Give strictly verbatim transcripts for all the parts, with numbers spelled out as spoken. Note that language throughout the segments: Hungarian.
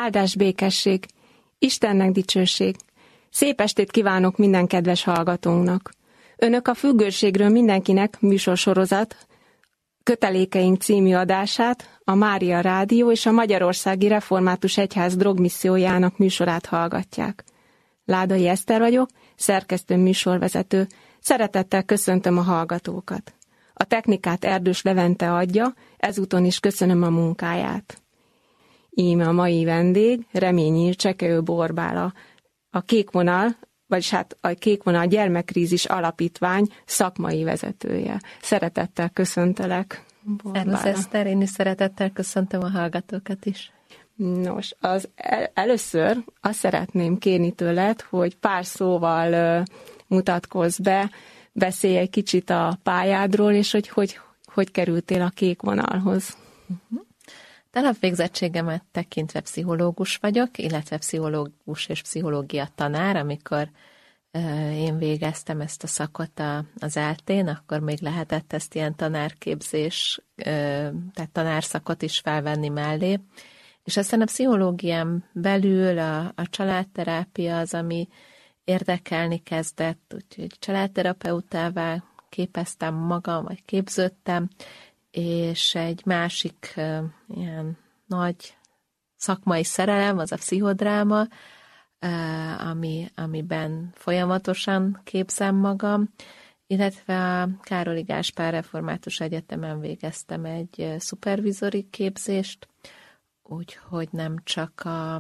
Áldás békesség, Istennek dicsőség. Szép estét kívánok minden kedves hallgatónknak. Önök a Függőségről mindenkinek műsorsorozat Kötelékeink című adását, a Mária Rádió és a Magyarországi Református Egyház drogmissziójának műsorát hallgatják. Ládai Eszter vagyok, szerkesztő műsorvezető. Szeretettel köszöntöm a hallgatókat. A technikát Erdős Levente adja, ezúton is köszönöm a munkáját. Íme a mai vendég, Reményi Csekeő Borbála, a Kék Vonal, vagyis hát a Kék Vonal Gyermekkrízis Alapítvány szakmai vezetője. Szeretettel köszöntelek, Borbála. Szervusz Eszter, én is szeretettel köszöntöm a hallgatókat is. Nos, az el, először azt szeretném kérni tőled, hogy pár szóval uh, mutatkozz be, beszélj egy kicsit a pályádról, és hogy hogy, hogy kerültél a Kék Vonalhoz. Uh-huh. Alapvégzettségemet tekintve pszichológus vagyok, illetve pszichológus és pszichológia tanár. Amikor uh, én végeztem ezt a szakot a, az eltén, akkor még lehetett ezt ilyen tanárképzés, uh, tehát tanárszakot is felvenni mellé. És aztán a pszichológián belül a, a családterápia az, ami érdekelni kezdett, úgyhogy családterapeutává képeztem magam, vagy képződtem, és egy másik uh, ilyen nagy szakmai szerelem, az a pszichodráma, uh, ami, amiben folyamatosan képzem magam, illetve a Károli Gáspár Református Egyetemen végeztem egy uh, szupervizori képzést, úgyhogy nem csak a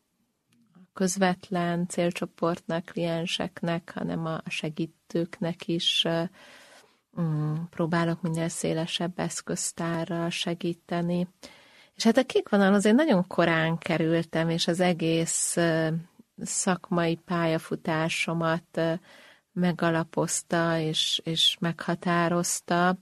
közvetlen célcsoportnak, klienseknek, hanem a segítőknek is um, próbálok minél szélesebb eszköztárral segíteni. És hát a Kék Vonalhoz én nagyon korán kerültem, és az egész uh, szakmai pályafutásomat uh, megalapozta és, és meghatározta.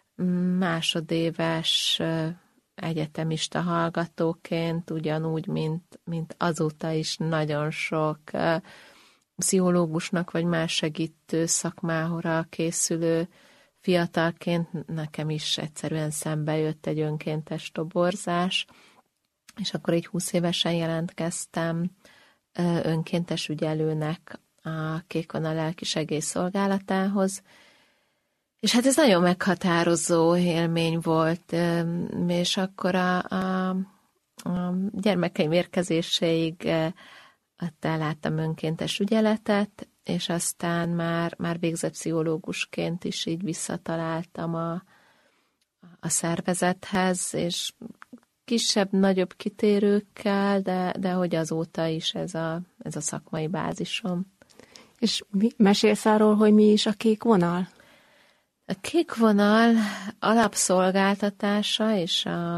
Másodéves uh, egyetemista hallgatóként, ugyanúgy, mint, mint azóta is nagyon sok uh, pszichológusnak vagy más segítő szakmára készülő fiatalként nekem is egyszerűen szembe jött egy önkéntes toborzás, és akkor így húsz évesen jelentkeztem uh, önkéntes ügyelőnek a Kék Vonal lelkisegélyszolgálatához. És hát ez nagyon meghatározó élmény volt, és akkor a, a, a gyermekeim érkezéséig ott elláttam önkéntes ügyeletet, és aztán már, már végzett pszichológusként is így visszataláltam a, a szervezethez, és kisebb-nagyobb kitérőkkel, de, de hogy azóta is ez a, ez a szakmai bázisom. És mi, mesélsz arról, hogy mi is a Kék Vonal? A Kék Vonal alapszolgáltatása, és a,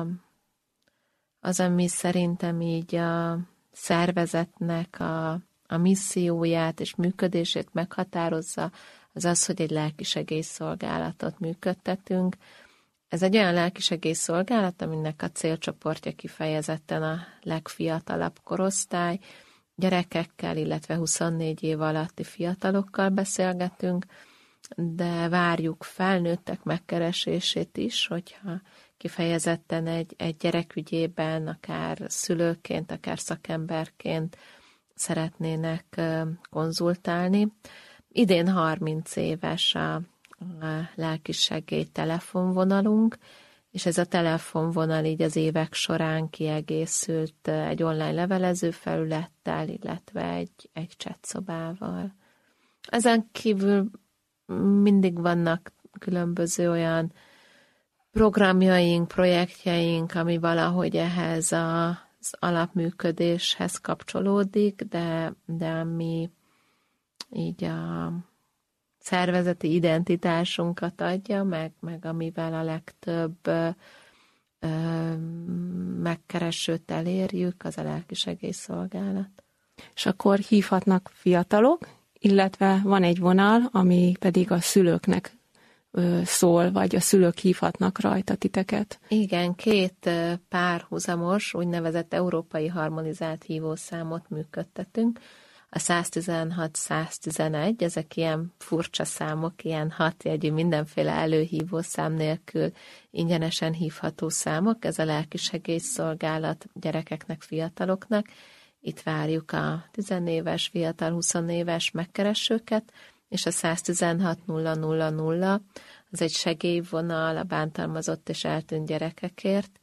az, ami szerintem így a szervezetnek a, a misszióját és működését meghatározza, az az, hogy egy lelkisegélyszolgálatot működtetünk. Ez egy olyan lelkisegélyszolgálat, aminek a célcsoportja kifejezetten a legfiatalabb korosztály, gyerekekkel, illetve huszonnégy év alatti fiatalokkal beszélgetünk, de várjuk felnőttek megkeresését is, hogyha kifejezetten egy, egy gyerek ügyében, akár szülőként, akár szakemberként szeretnének konzultálni. Idén harminc éves a, a lelkisegély telefonvonalunk, és ez a telefonvonal így az évek során kiegészült egy online levelező felülettel, illetve egy, egy chatszobával. Ezen kívül mindig vannak különböző olyan programjaink, projektjeink, ami valahogy ehhez az alapműködéshez kapcsolódik, de, de ami így a szervezeti identitásunkat adja, meg, meg amivel a legtöbb ö, ö, megkeresőt elérjük, az a lelkisegélyszolgálat. És akkor hívhatnak fiatalok, illetve van egy vonal, ami pedig a szülőknek ö, szól, vagy a szülők hívhatnak rajta titeket. Igen, két párhuzamos, úgynevezett európai harmonizált hívószámot működtetünk. a száztizenhat száztizenegy, ezek ilyen furcsa számok, ilyen hatjegyű, mindenféle előhívó szám nélkül ingyenesen hívható számok, ez a lelkisegélyszolgálat gyerekeknek, fiataloknak. Itt várjuk a tizenéves, fiatal, huszonéves megkeresőket, és a száztizenhat nulla nulla nulla, az egy segélyvonal a bántalmazott és eltűnt gyerekekért,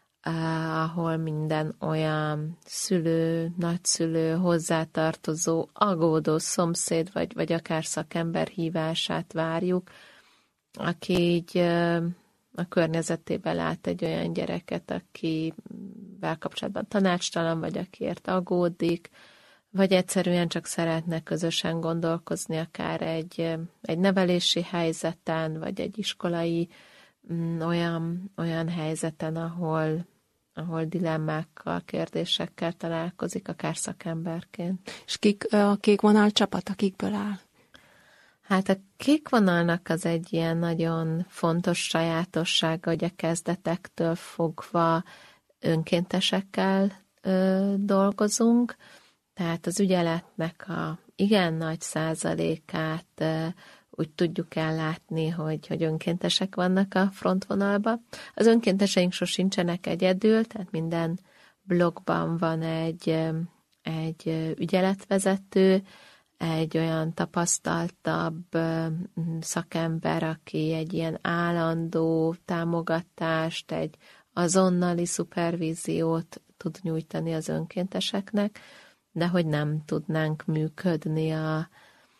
ahol minden olyan szülő, nagyszülő, hozzátartozó, aggódó szomszéd, vagy, vagy akár szakember hívását várjuk, aki így a környezetében lát egy olyan gyereket, akivel kapcsolatban tanácstalan, vagy akiért aggódik, vagy egyszerűen csak szeretne közösen gondolkozni akár egy, egy nevelési helyzeten, vagy egy iskolai mm, olyan, olyan helyzeten, ahol, ahol dilemmákkal, kérdésekkel találkozik, akár szakemberként. És kik a kék vonal csapat, akikből áll? Hát a kék vonalnak az egy ilyen nagyon fontos sajátossága, hogy a kezdetektől fogva önkéntesekkel ö, dolgozunk, tehát az ügyeletnek a igen nagy százalékát ö, úgy tudjuk ellátni, hogy, hogy önkéntesek vannak a frontvonalba. Az önkénteseink sosincsenek egyedül, tehát minden blokkban van egy, egy ügyeletvezető, egy olyan tapasztaltabb szakember, aki egy ilyen állandó támogatást, egy azonnali szupervíziót tud nyújtani az önkénteseknek, de hogy nem tudnánk működni a, a,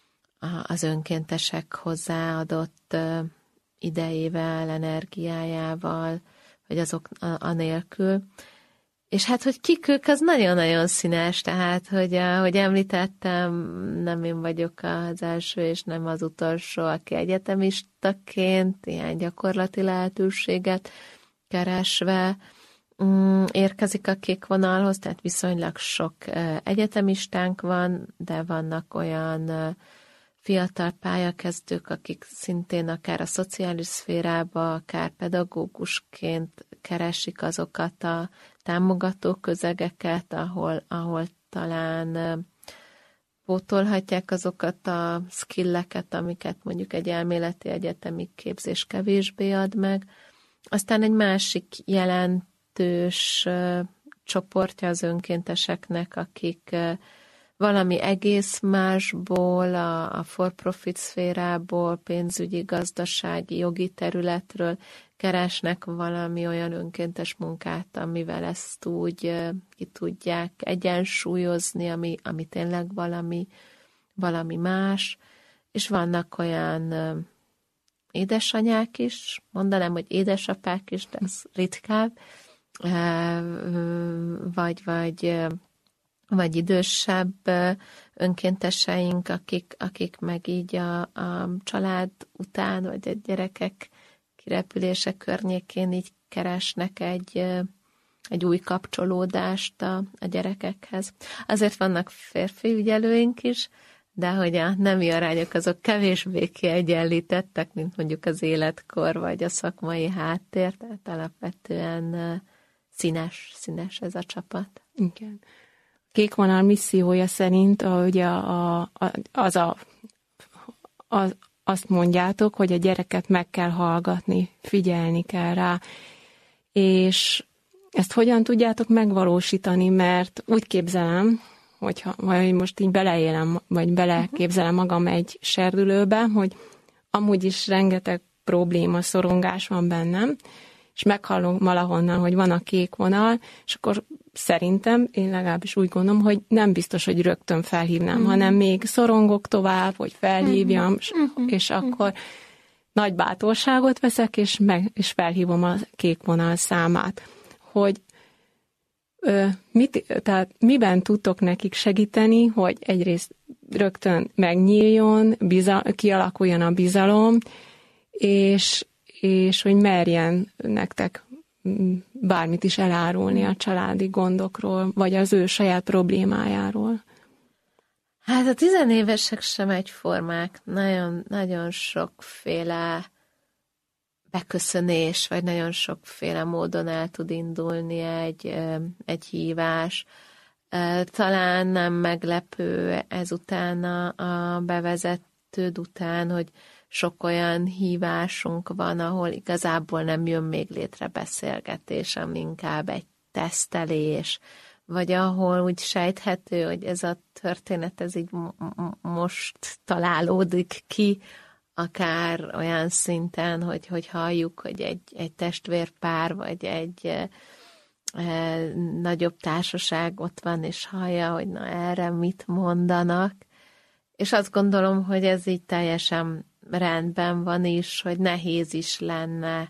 az önkéntesek hozzáadott idejével, energiájával, vagy azok anélkül. És hát, hogy kik ők, az nagyon-nagyon színes, tehát, hogy ahogy említettem, nem én vagyok az első, és nem az utolsó, aki egyetemistaként ilyen gyakorlati lehetőséget keresve érkezik a kék vonalhoz, tehát viszonylag sok egyetemistánk van, de vannak olyan fiatal pályakezdők, akik szintén akár a szociális szférába, akár pedagógusként keresik azokat a támogató közegeket, ahol, ahol talán pótolhatják azokat a skilleket, amiket mondjuk egy elméleti egyetemi képzés kevésbé ad meg. Aztán egy másik jelentős csoportja az önkénteseknek, akik valami egész másból, a, a for-profit szférából, pénzügyi, gazdasági, jogi területről keresnek valami olyan önkéntes munkát, amivel ezt úgy ki tudják egyensúlyozni, ami, ami tényleg valami, valami más. És vannak olyan édesanyák is, mondanám, hogy édesapák is, de ez ritkább, vagy, vagy vagy idősebb önkénteseink, akik, akik meg így a, a család után, vagy a gyerekek kirepülése környékén így keresnek egy, egy új kapcsolódást a, a gyerekekhez. Azért vannak férfi ügyelőink is, de hogy a nemi arányok azok kevésbé kiegyenlítettek, mint mondjuk az életkor, vagy a szakmai háttér, tehát alapvetően színes, színes ez a csapat. Igen. Kék vonal missziója szerint a, ugye a, a, az a, az, azt mondjátok, hogy a gyereket meg kell hallgatni, figyelni kell rá, és ezt hogyan tudjátok megvalósítani, mert úgy képzelem, hogyha vagy most így beleélem, vagy beleképzelem magam egy serdülőbe, hogy amúgy is rengeteg probléma, szorongás van bennem, és meghallom valahonnan, hogy van a kék vonal, és akkor szerintem, én legalábbis úgy gondolom, hogy nem biztos, hogy rögtön felhívnám, mm. hanem még szorongok tovább, hogy felhívjam, mm-hmm. és mm-hmm. akkor nagy bátorságot veszek, és, meg, és felhívom a kék vonal számát. Hogy ö, mit, tehát miben tudtok nekik segíteni, hogy egyrészt rögtön megnyíljon, bizal, kialakuljon a bizalom, és és hogy merjen nektek bármit is elárulni a családi gondokról, vagy az ő saját problémájáról. Hát a tizenévesek sem egyformák. Nagyon, nagyon sokféle beköszönés, vagy nagyon sokféle módon el tud indulni egy, egy hívás. Talán nem meglepő ezután a, a bevezetőd után, hogy sok olyan hívásunk van, ahol igazából nem jön még létre beszélgetés, ami inkább egy tesztelés, vagy ahol úgy sejthető, hogy ez a történet ez így most találódik ki, akár olyan szinten, hogy, hogy halljuk, hogy egy, egy testvérpár, vagy egy e, e, nagyobb társaság ott van, és hallja, hogy na erre mit mondanak. És azt gondolom, hogy ez így teljesen rendben van is, hogy nehéz is lenne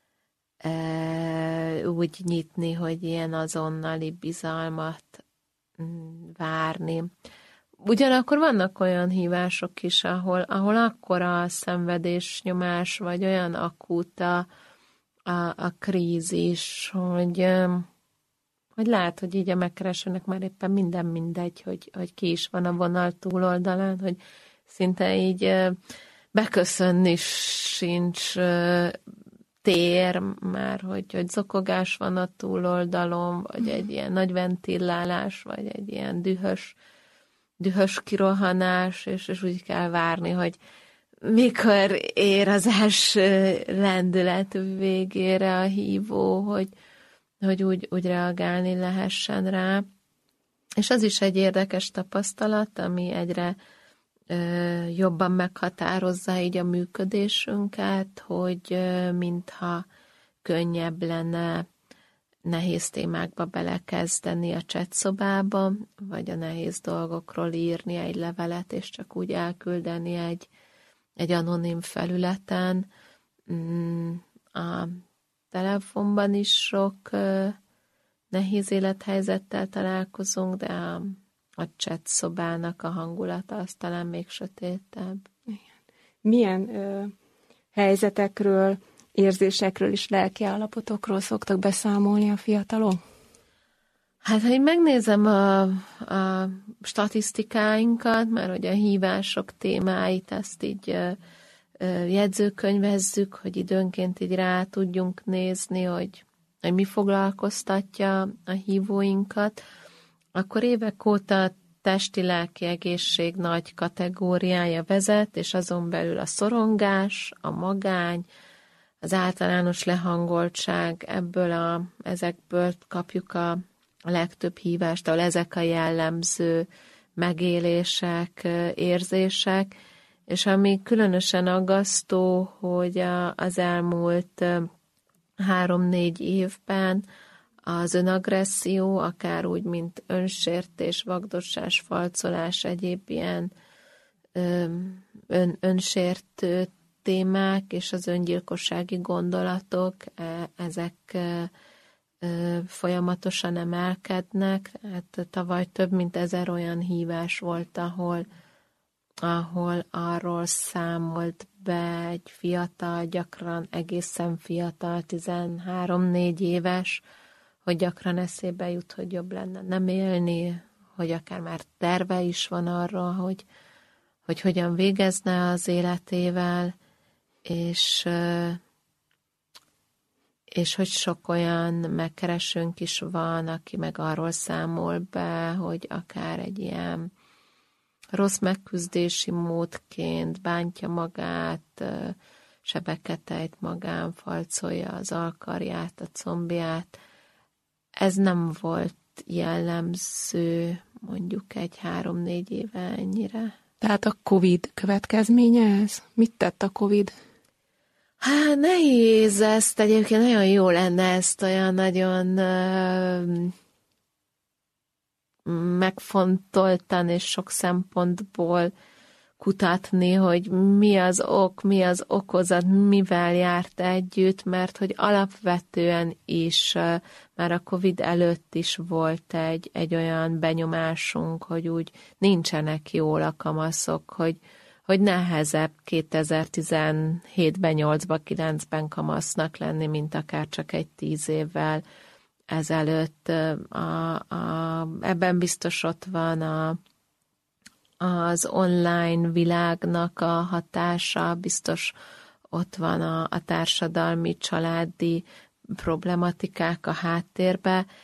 e, úgy nyitni, hogy ilyen azonnali bizalmat várni. Ugyanakkor vannak olyan hívások is, ahol, ahol akkora a szenvedés, nyomás, vagy olyan akut a, a, a krízis, hogy, hogy lehet, hogy így a megkeresőnek már éppen minden mindegy, hogy, hogy ki is van a vonal túloldalán, hogy szinte így beköszönni sincs tér, már hogy, hogy zokogás van a túloldalon, vagy egy ilyen nagy ventillálás, vagy egy ilyen dühös dühös kirohanás, és, és úgy kell várni, hogy mikor ér az első lendület végére a hívó, hogy, hogy úgy, úgy reagálni lehessen rá. És az is egy érdekes tapasztalat, ami egyre ö, jobban meghatározza így a működésünket, hogy ö, mintha könnyebb lenne nehéz témákba belekezdeni a chatszobába, vagy a nehéz dolgokról írni egy levelet, és csak úgy elküldeni egy, egy anonim felületen. A telefonban is sok nehéz élethelyzettel találkozunk, de a, a chatszobának a hangulata az talán még sötétebb. Milyen ö, helyzetekről, érzésekről és lelki állapotokról szoktak beszámolni a fiatalok? Hát, ha én megnézem a, a statisztikáinkat, már hogy a hívások témáit, ezt így ö, ö, jegyzőkönyvezzük, hogy időnként így rá tudjunk nézni, hogy, hogy mi foglalkoztatja a hívóinkat, akkor évek óta testi-lelki egészség nagy kategóriája vezet, és azon belül a szorongás, a magány, az általános lehangoltság, ebből a, ezekből kapjuk a, a legtöbb hívást, ahol ezek a jellemző megélések, érzések, és ami különösen aggasztó, hogy a, az elmúlt három-négy évben az önagresszió, akár úgy, mint önsértés, vagdossás, falcolás, egyéb ilyen ön, önsértő témák és az öngyilkossági gondolatok, ezek folyamatosan emelkednek. Hát tavaly több mint ezer olyan hívás volt, ahol, ahol arról számolt be egy fiatal, gyakran egészen fiatal, tizenhárom-négy éves, hogy gyakran eszébe jut, hogy jobb lenne nem élni, hogy akár már terve is van arra, hogy, hogy hogyan végezne az életével, és, és hogy sok olyan megkeresőnk is van, aki meg arról számol be, hogy akár egy ilyen rossz megküzdési módként bántja magát, sebeket ejt magán, falcolja az alkarját, a combját. Ez nem volt jellemző mondjuk egy három-négy éve ennyire. Tehát a Covid következménye ez? Mit tett a Covid? Hát nehéz ezt, egyébként nagyon jó lenne ezt olyan nagyon uh, megfontoltan és sok szempontból kutatni, hogy mi az ok, mi az okozat, mivel járt együtt, mert hogy alapvetően is uh, már a Covid előtt is volt egy, egy olyan benyomásunk, hogy úgy nincsenek jól a kamaszok, hogy hogy nehezebb kétezer-tizenhétben, nyolcban, kilencben kamasznak lenni, mint akár csak egy tíz évvel ezelőtt. A, a, ebben biztos ott van a, az online világnak a hatása, biztos ott van a, a társadalmi, családi problematikák a háttérbe,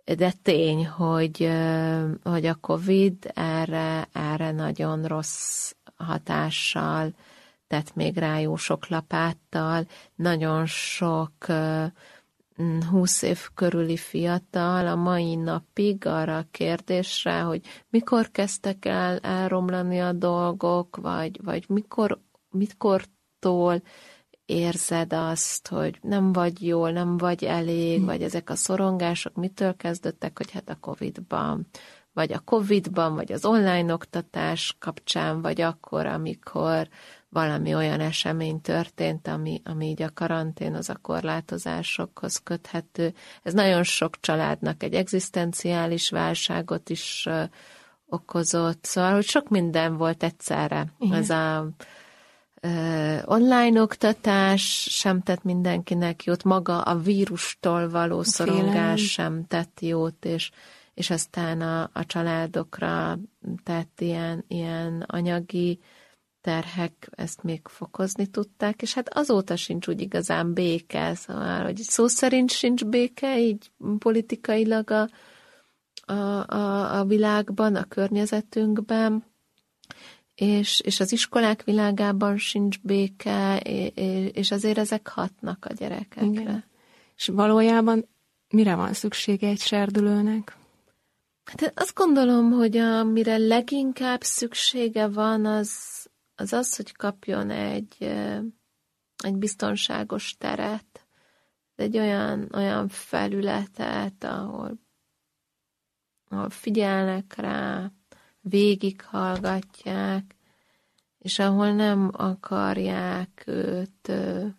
de tény, hogy, hogy a Covid erre, erre nagyon rossz hatással tett még rá, jó sok lapáttal, nagyon sok húsz év körüli fiatal a mai napig arra a kérdésre, hogy mikor kezdtek el elromlani a dolgok, vagy, vagy mikor, mikortól érzed azt, hogy nem vagy jól, nem vagy elég, vagy ezek a szorongások mitől kezdődtek, hogy hát a Covidban, vagy a Covidban, vagy az online oktatás kapcsán, vagy akkor, amikor valami olyan esemény történt, ami, ami így a karanténhoz, a korlátozásokhoz köthető. Ez nagyon sok családnak egy egzisztenciális válságot is uh, okozott, szóval, hogy sok minden volt egyszerre. Igen. Ez a uh, online oktatás sem tett mindenkinek jót, maga a vírustól való a szorongás félelem sem tett jót, és, és aztán a, a családokra tett ilyen, ilyen anyagi terhek ezt még fokozni tudták, és hát azóta sincs úgy igazán béke, szóval, hogy szó szerint sincs béke, így politikailag a, a, a, a világban, a környezetünkben, és, és az iskolák világában sincs béke, és azért ezek hatnak a gyerekekre. Igen. És valójában mire van szüksége egy serdülőnek? Hát azt gondolom, hogy amire leginkább szüksége van, az az az, hogy kapjon egy, egy biztonságos teret, egy olyan, olyan felületet, ahol, ahol figyelnek rá, végighallgatják, és ahol nem akarják őt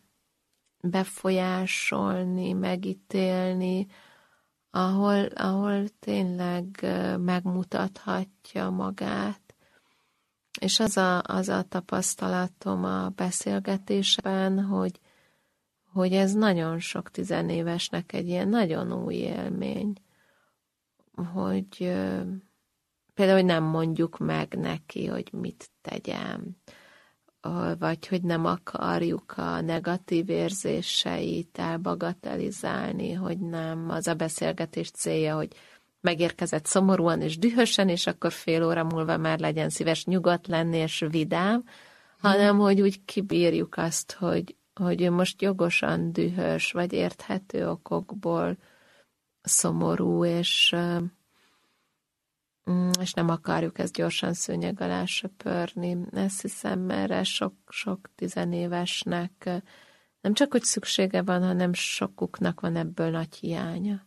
befolyásolni, megítélni, ahol, ahol tényleg megmutathatja magát. És az a, az a tapasztalatom a beszélgetésben, hogy, hogy ez nagyon sok tizenévesnek egy ilyen nagyon új élmény, hogy például, hogy nem mondjuk meg neki, hogy mit tegyen, vagy hogy nem akarjuk a negatív érzéseit elbagatelizálni, hogy nem az a beszélgetés célja, hogy megérkezett szomorúan és dühösen, és akkor fél óra múlva már legyen szíves nyugodt lenni és vidám, hanem hogy úgy kibírjuk azt, hogy, hogy ő most jogosan dühös, vagy érthető okokból szomorú, és, és nem akarjuk ezt gyorsan szőnyeg alá söpörni. Ezt hiszem, erre sok-sok tizenévesnek nem csak, hogy szüksége van, hanem sokuknak van ebből nagy hiánya.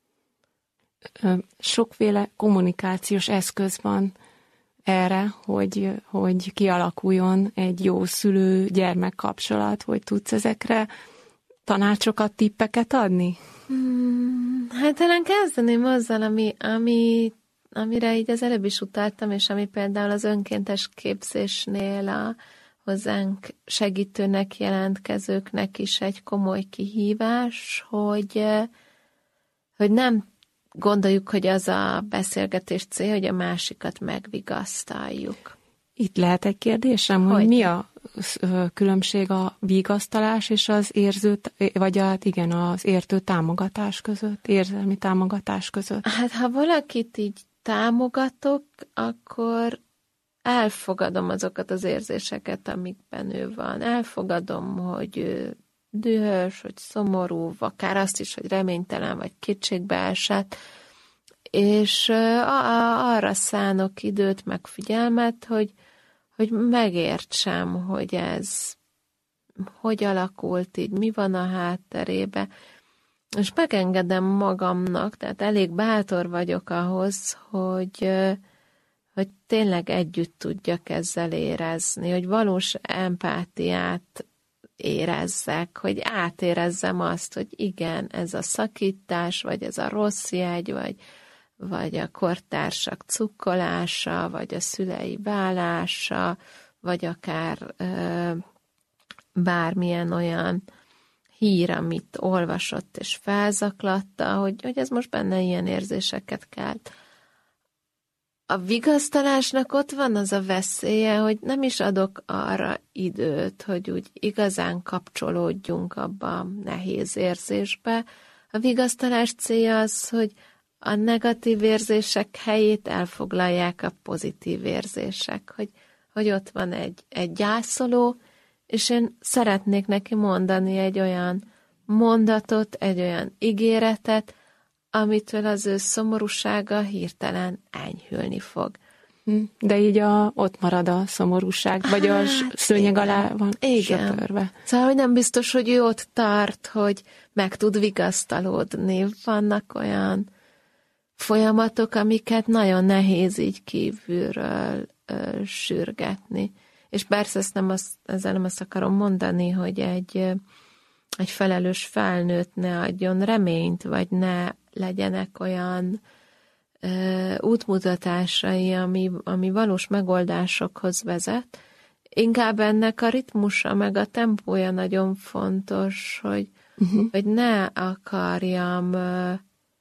Sokféle kommunikációs eszköz van erre, hogy, hogy kialakuljon egy jó szülő-gyermek kapcsolat, hogy tudsz ezekre tanácsokat, tippeket adni? Hmm, hát talán kezdeném azzal, ami, ami, amire így az előbb is utaltam, és ami például az önkéntes képzésnél a hozzánk segítőnek jelentkezőknek is egy komoly kihívás, hogy, hogy nem gondoljuk, hogy az a beszélgetés cél, hogy a másikat megvigasztaljuk. Itt lehet egy kérdésem, hogy, hogy mi a különbség a vigasztalás és az érző, vagy a, igen, az értő támogatás között, érzelmi támogatás között? Hát, ha valakit így támogatok, akkor elfogadom azokat az érzéseket, amikben ő van. Elfogadom, hogy ő dühös, hogy szomorú, akár azt is, hogy reménytelen, vagy kétségbeesett, és arra szánok időt, meg figyelmet, hogy, hogy megértsem, hogy ez hogy alakult így, mi van a hátterébe, és megengedem magamnak, tehát elég bátor vagyok ahhoz, hogy, hogy tényleg együtt tudjak ezzel érezni, hogy valós empátiát érezzek, hogy átérezzem azt, hogy igen, ez a szakítás, vagy ez a rossz jegy, vagy, vagy a kortársak cukkolása, vagy a szülei válása, vagy akár ö, bármilyen olyan hír, amit olvasott és felzaklatta, hogy, hogy ez most benne ilyen érzéseket kelt. A vigasztalásnak ott van az a veszélye, hogy nem is adok arra időt, hogy úgy igazán kapcsolódjunk abba a nehéz érzésbe. A vigasztalás célja az, hogy a negatív érzések helyét elfoglalják a pozitív érzések, hogy, hogy ott van egy, egy gyászoló, és én szeretnék neki mondani egy olyan mondatot, egy olyan ígéretet, amitől az ő szomorúsága hirtelen enyhülni fog. De így a, ott marad a szomorúság, vagy hát, a szőnyeg igen. alá van igen. söpörve. Szóval, hogy nem biztos, hogy ő ott tart, hogy meg tud vigasztalódni. Vannak olyan folyamatok, amiket nagyon nehéz így kívülről ö, sürgetni. És persze ezt nem azt, ezzel nem azt akarom mondani, hogy egy, egy felelős felnőtt ne adjon reményt, vagy ne legyenek olyan ö, útmutatásai, ami, ami valós megoldásokhoz vezet. Inkább ennek a ritmusa, meg a tempója nagyon fontos, hogy, uh-huh. hogy ne akarjam ö,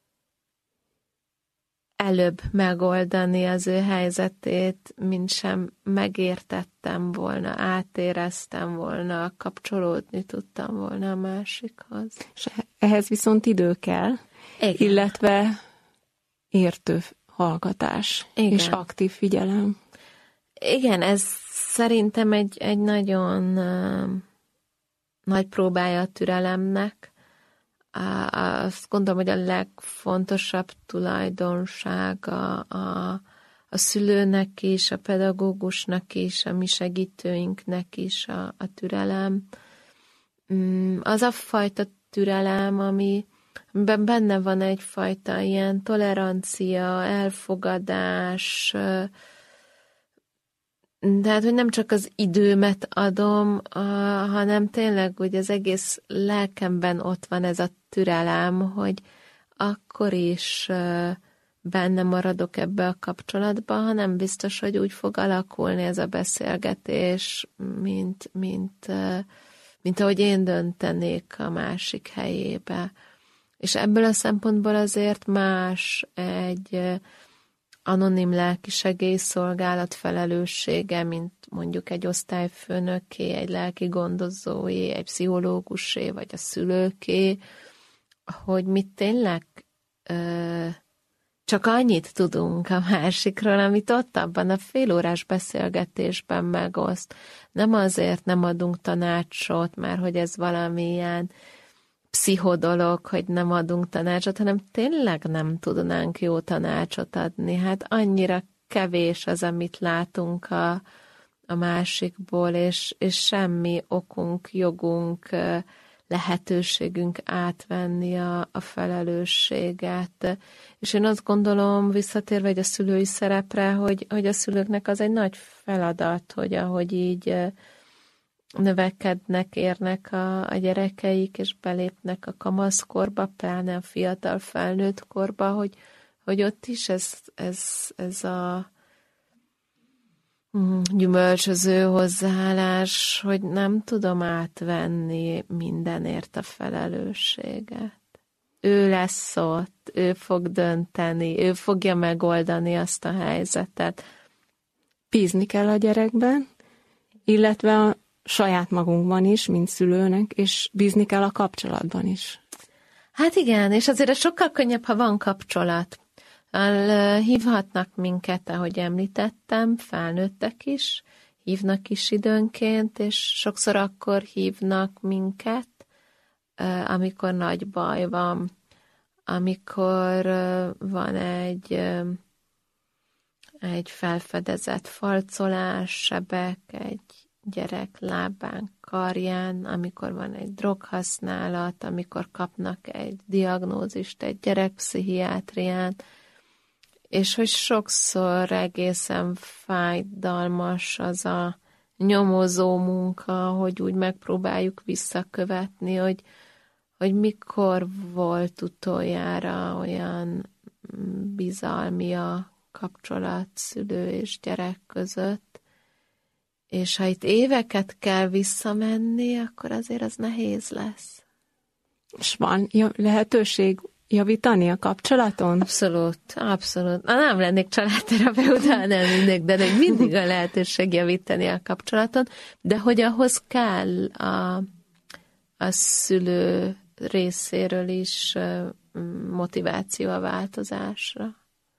előbb megoldani az ő helyzetét, mint sem megértettem volna, átéreztem volna, kapcsolódni tudtam volna a másikhoz. És ehhez viszont idő kell, igen. illetve értő hallgatás, igen. és aktív figyelem. Igen, ez szerintem egy, egy nagyon uh, nagy próbája a türelemnek. Azt gondolom, hogy a legfontosabb tulajdonság a, a, a szülőnek is, a pedagógusnak is, a mi segítőinknek is a, a türelem. Az a fajta türelem, ami, amiben benne van egyfajta ilyen tolerancia, elfogadás, tehát, hogy nem csak az időmet adom, hanem tényleg, hogy az egész lelkemben ott van ez a türelem, hogy akkor is benne maradok ebbe a kapcsolatba, ha nem biztos, hogy úgy fog alakulni ez a beszélgetés, mint, mint, mint ahogy én döntenék a másik helyébe. És ebből a szempontból azért más egy anonim lelki segélyszolgálat felelőssége, mint mondjuk egy osztályfőnöké, egy lelki gondozóé, egy pszichológusé, vagy a szülőké, hogy mi tényleg ö, csak annyit tudunk a másikról, amit ott abban a félórás beszélgetésben megoszt. Nem azért nem adunk tanácsot, mert hogy ez valamilyen pszichodolog, hogy nem adunk tanácsot, hanem tényleg nem tudnánk jó tanácsot adni. Hát annyira kevés az, amit látunk a, a másikból, és, és semmi okunk, jogunk, lehetőségünk átvenni a, a felelősséget. És én azt gondolom, visszatérve egy a szülői szerepre, hogy, hogy a szülőknek az egy nagy feladat, hogy ahogy így növekednek, érnek a, a gyerekeik, és belépnek a kamaszkorba, pláne a fiatal felnőtt korba, hogy, hogy ott is ez, ez, ez a gyümölcsöző hozzáállás, hogy nem tudom átvenni mindenért a felelősséget. Ő lesz ott, ő fog dönteni, ő fogja megoldani azt a helyzetet. Bízni kell a gyerekben, illetve a saját magunkban is, mint szülőnek, és bízni kell a kapcsolatban is. Hát igen, és azért ez sokkal könnyebb, ha van kapcsolat. Hívhatnak minket, ahogy említettem, felnőttek is, hívnak is időnként, és sokszor akkor hívnak minket, amikor nagy baj van, amikor van egy, egy felfedezett falcolás, sebek, egy gyerek lábán, karján, amikor van egy droghasználat, amikor kapnak egy diagnózist egy gyerekpszichiátrián, és hogy sokszor egészen fájdalmas az a nyomozó munka, hogy úgy megpróbáljuk visszakövetni, hogy, hogy mikor volt utoljára olyan bizalmi a kapcsolat szülő és gyerek között, és ha itt éveket kell visszamenni, akkor azért az nehéz lesz. És van lehetőség javítani a kapcsolaton? Abszolút, abszolút. Na, nem lennék családterapeuta, nem mindig, de még mindig a lehetőség javítani a kapcsolaton, de hogy ahhoz kell a, a szülő részéről is motiváció a változásra.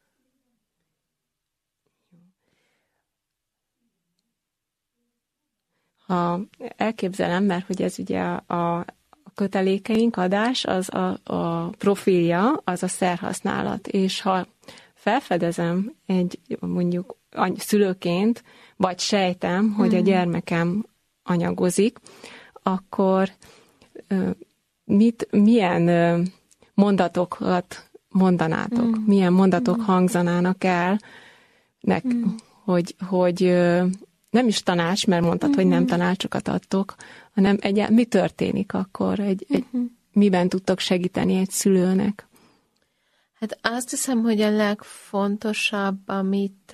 Ha elképzelem, mert hogy ez ugye a kötelékeink adás, az a, a profilja, az a szerhasználat, és ha felfedezem egy mondjuk szülőként, vagy sejtem, hogy a gyermekem anyagozik, akkor mit, milyen mondatokat mondanátok? Mm. Milyen mondatok mm. hangzanának el, nek, mm. hogy, hogy nem is tanács, mert mondtad, mm. hogy nem tanácsokat adtok, hanem egy, mi történik akkor? Egy, egy, mm. miben tudtok segíteni egy szülőnek? Hát azt hiszem, hogy a legfontosabb, amit,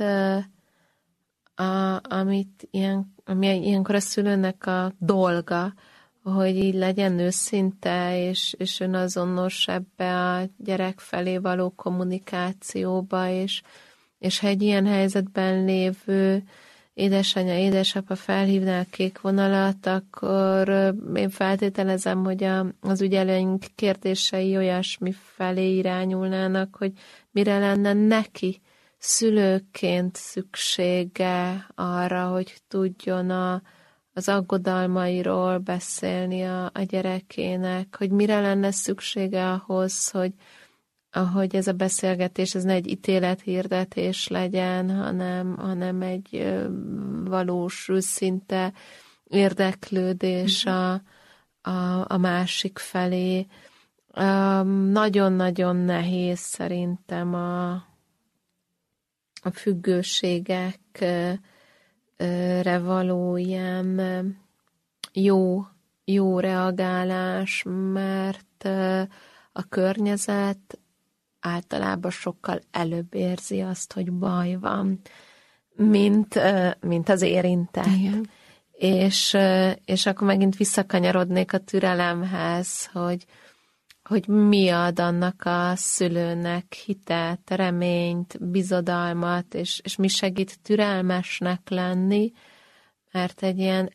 a, amit ilyen, ami ilyenkor a szülőnek a dolga, hogy így legyen őszinte, és, és önazonos ebbe a gyerek felé való kommunikációba, és, és ha egy ilyen helyzetben lévő édesanyja, édesapa felhívná a kék vonalat, akkor én feltételezem, hogy a, az ügyelőink kérdései olyasmi felé irányulnának, hogy mire lenne neki szülőként szüksége arra, hogy tudjon a, az aggodalmairól beszélni a, a gyerekének, hogy mire lenne szüksége ahhoz, hogy ahogy ez a beszélgetés, ez ne egy ítélethirdetés legyen, hanem, hanem egy ö, valós, őszinte érdeklődés a, a, a másik felé. Um, nagyon-nagyon nehéz szerintem a, a függőségekre való ilyen jó, jó reagálás, mert a környezet általában sokkal előbb érzi azt, hogy baj van, mint, mint az érintett. Igen. És, és akkor megint visszakanyarodnék a türelemhez, hogy, hogy mi ad annak a szülőnek hitet, reményt, bizodalmat, és, és mi segít türelmesnek lenni, mert egy ilyen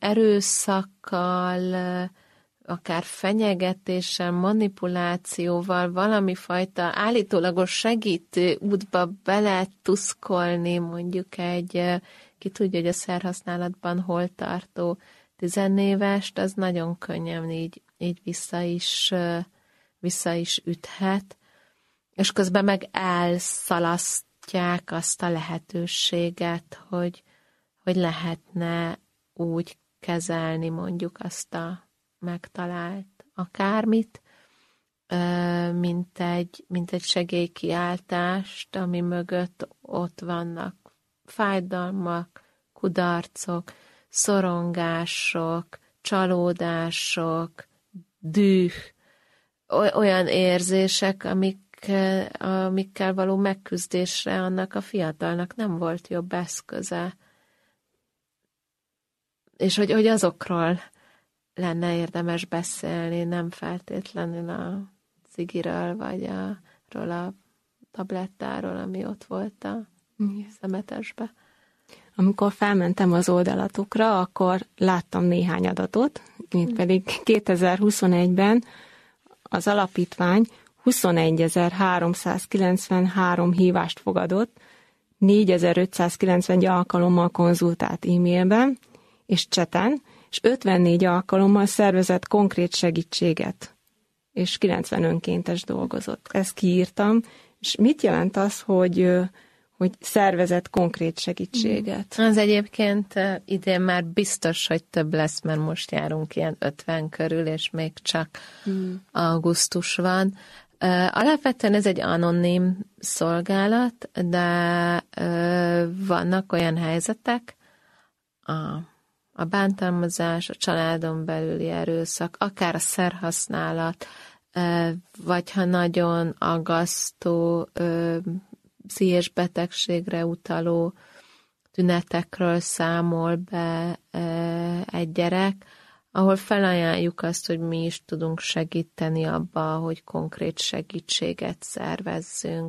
erőszakkal, akár fenyegetéssel, manipulációval, valami fajta állítólagos segítő útba bele tuszkolni, mondjuk egy, ki tudja, hogy a szerhasználatban hol tartó tizenévest, az nagyon könnyen így, így vissza is, vissza is üthet, és közben meg elszalasztják azt a lehetőséget, hogy, hogy lehetne úgy kezelni mondjuk azt a megtalált akármit, mint egy, mint egy segélykiáltást, ami mögött ott vannak fájdalmak, kudarcok, szorongások, csalódások, düh, olyan érzések, amik, amikkel való megküzdésre annak a fiatalnak nem volt jobb eszköze. És hogy, hogy azokról lenne érdemes beszélni, nem feltétlenül a cigiről, vagy a, a tablettáról, ami ott volt a szemetesbe. Amikor felmentem az oldalatokra, akkor láttam néhány adatot, mint pedig kétezer-huszonegyben az alapítvány huszonegyezer-háromszázkilencvenhárom hívást fogadott, négyezer-ötszázkilencven alkalommal konzultált e-mailben és cseten, és ötvennégy alkalommal szervezett konkrét segítséget, és kilencven önkéntes dolgozott. Ezt kiírtam, és mit jelent az, hogy, hogy szervezett konkrét segítséget? Az egyébként idén már biztos, hogy több lesz, mert most járunk ilyen ötven körül, és még csak hmm. augusztus van. Alapvetően ez egy anonim szolgálat, de vannak olyan helyzetek, a a bántalmazás, a családon belüli erőszak, akár a szerhasználat, vagy ha nagyon aggasztó, pszichés betegségre utaló tünetekről számol be egy gyerek, ahol felajánljuk azt, hogy mi is tudunk segíteni abba, hogy konkrét segítséget szervezzünk,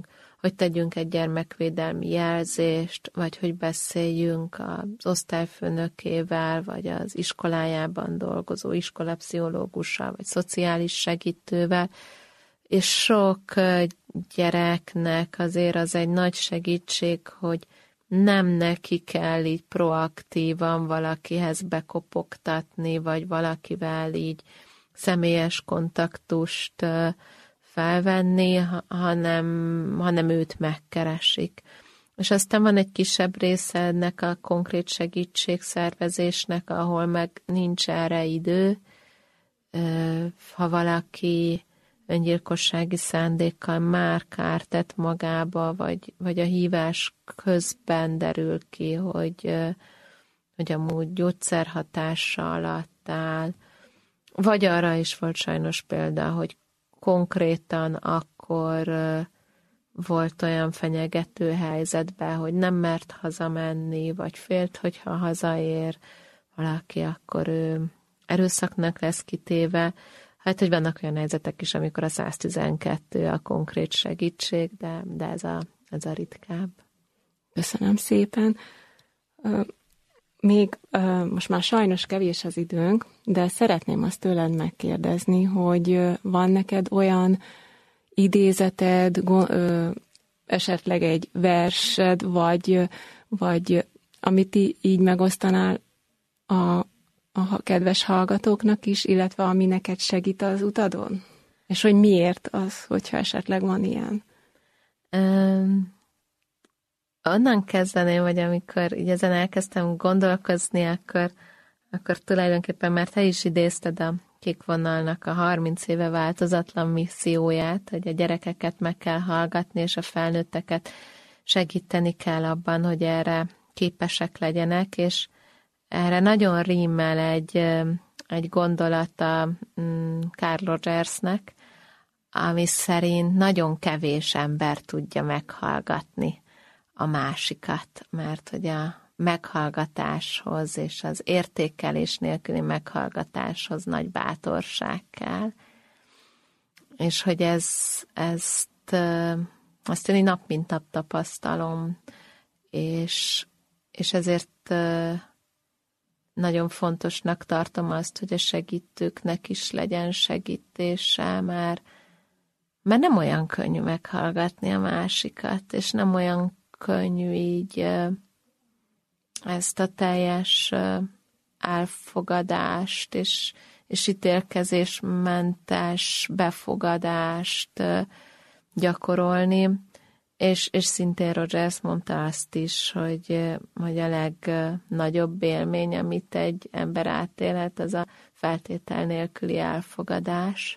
hogy tegyünk egy gyermekvédelmi jelzést, vagy hogy beszéljünk az osztályfőnökével, vagy az iskolájában dolgozó iskolapszichológussal, vagy szociális segítővel, és sok gyereknek azért az egy nagy segítség, hogy nem neki kell így proaktívan valakihez bekopogtatni, vagy valakivel így személyes kontaktust felvenni, hanem, hanem őt megkeresik. És aztán van egy kisebb része ennek a konkrét segítségszervezésnek, ahol meg nincs erre idő. Ha valaki öngyilkossági szándékkal már kárt tett magába, vagy, vagy a hívás közben derül ki, hogy, hogy amúgy gyógyszerhatása alatt áll. Vagy arra is volt sajnos példa, hogy konkrétan akkor volt olyan fenyegető helyzetben, hogy nem mert hazamenni, vagy félt, hogyha hazaér valaki, akkor ő erőszaknak lesz kitéve. Hát, hogy vannak olyan helyzetek is, amikor a száz tizenkettő a konkrét segítség, de, de ez, a, ez a ritkább. Köszönöm szépen. Még most már sajnos kevés az időnk, de szeretném azt tőled megkérdezni, hogy van neked olyan idézeted, esetleg egy versed, vagy, vagy amit így megosztanál a, a kedves hallgatóknak is, illetve ami neked segít az utadon? És hogy miért az, hogyha esetleg van ilyen? Um... Onnan kezdeném, hogy amikor így ezen elkezdtem gondolkozni, akkor, akkor tulajdonképpen már te is idézted a Kék Vonalnak a harminc éve változatlan misszióját, hogy a gyerekeket meg kell hallgatni, és a felnőtteket segíteni kell abban, hogy erre képesek legyenek, és erre nagyon rímmel egy, egy gondolata Carl Rogersnek, ami szerint nagyon kevés ember tudja meghallgatni a másikat, mert hogy a meghallgatáshoz és az értékelés nélküli meghallgatáshoz nagy bátorság kell. És hogy ez, ezt, azt én nap mint nap tapasztalom, és, és ezért nagyon fontosnak tartom azt, hogy a segítőknek is legyen segítése, mert, mert nem olyan könnyű meghallgatni a másikat, és nem olyan könnyű így ezt a teljes elfogadást és, és ítélkezésmentes befogadást gyakorolni, és, és szintén Rogers mondta azt is, hogy, hogy a legnagyobb élmény, amit egy ember átélhet, az a feltétel nélküli elfogadás.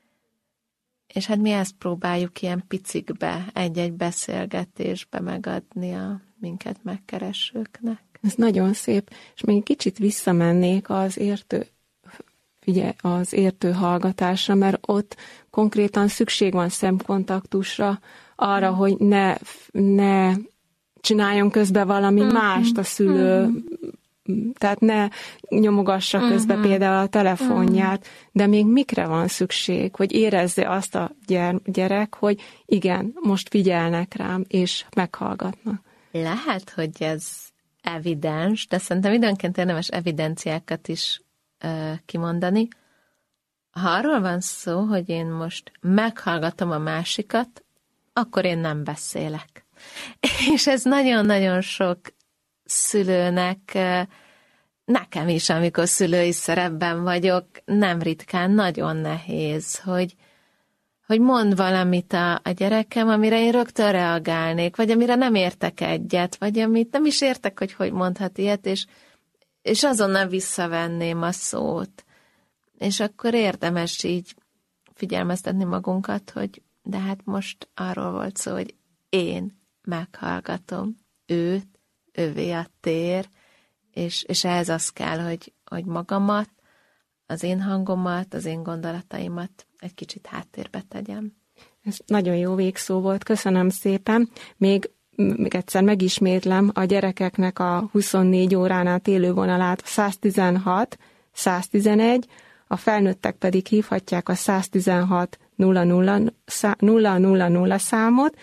És hát mi ezt próbáljuk ilyen picikbe, egy-egy beszélgetésbe megadni a minket megkeresőknek. Ez nagyon szép, és még kicsit visszamennék az értő, figyelj, az értő hallgatásra, mert ott konkrétan szükség van szemkontaktusra, arra, hogy ne, ne csináljon közben valami uh-huh. mást a szülő, uh-huh. tehát ne nyomogassa közben uh-huh. például a telefonját, uh-huh. de még mikre van szükség, hogy érezze azt a gyerek, hogy igen, most figyelnek rám, és meghallgatnak. Lehet, hogy ez evidens, de szerintem időnként érdemes evidenciákat is uh, kimondani. Ha arról van szó, hogy én most meghallgatom a másikat, akkor én nem beszélek. És ez nagyon-nagyon sok szülőnek, nekem is, amikor szülői szerepben vagyok, nem ritkán nagyon nehéz, hogy, hogy mond valamit a, a gyerekem, amire én rögtön reagálnék, vagy amire nem értek egyet, vagy amit nem is értek, hogy hogy mondhat ilyet, és, és azonnal visszavenném a szót. És akkor érdemes így figyelmeztetni magunkat, hogy de hát most arról volt szó, hogy én meghallgatom őt, ővé a tér, és, és ehhez az kell, hogy, hogy magamat, az én hangomat, az én gondolataimat egy kicsit háttérbe tegyem. Ez nagyon jó végszó volt, köszönöm szépen. Még, még egyszer megismétlem a gyerekeknek a huszonnégy órán át élő vonalát, száz tizenhat, száz tizenegy, a felnőttek pedig hívhatják a száz tizenhat nulla nulla nulla nulla számot,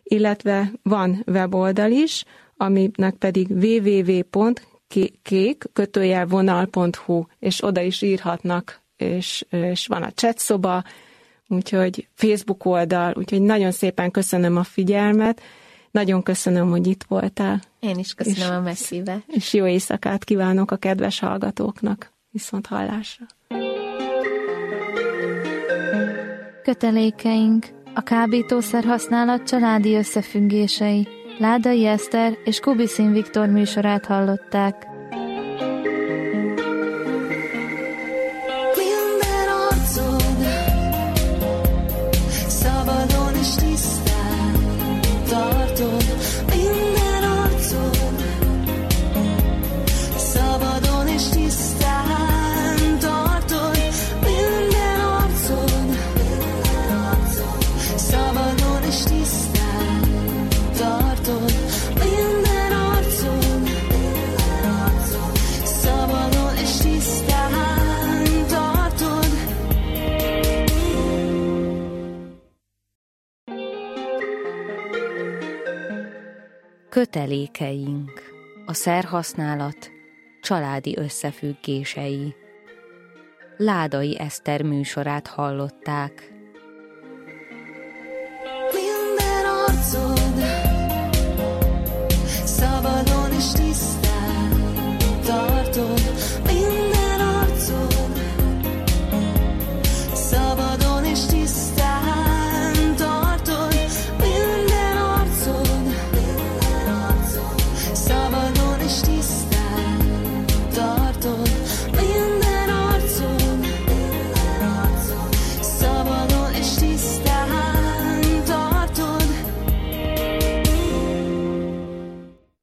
illetve van weboldal is, aminek pedig double-u double-u double-u pont kék kötőjel vonal pont hu, és oda is írhatnak, és, és van a chat szoba, úgyhogy Facebook oldal, úgyhogy nagyon szépen köszönöm a figyelmet, nagyon köszönöm, hogy itt voltál. Én is köszönöm és, a meghívást. És jó éjszakát kívánok a kedves hallgatóknak. Viszont hallásra. Kötelékeink, a kábítószer használat családi összefüggései. Ládai Eszter és Kubiszin Viktor műsorát hallották. Minden arcod szabadon és tisztán tartod, minden arcod szabadon és tisztán tartod, minden arcod szabadon és tisztán tartod, minden arcod szabadon és tisztán tartod. Kötelékeink, a szerhasználat családi összefüggései. Ládai Eszter műsorát hallották.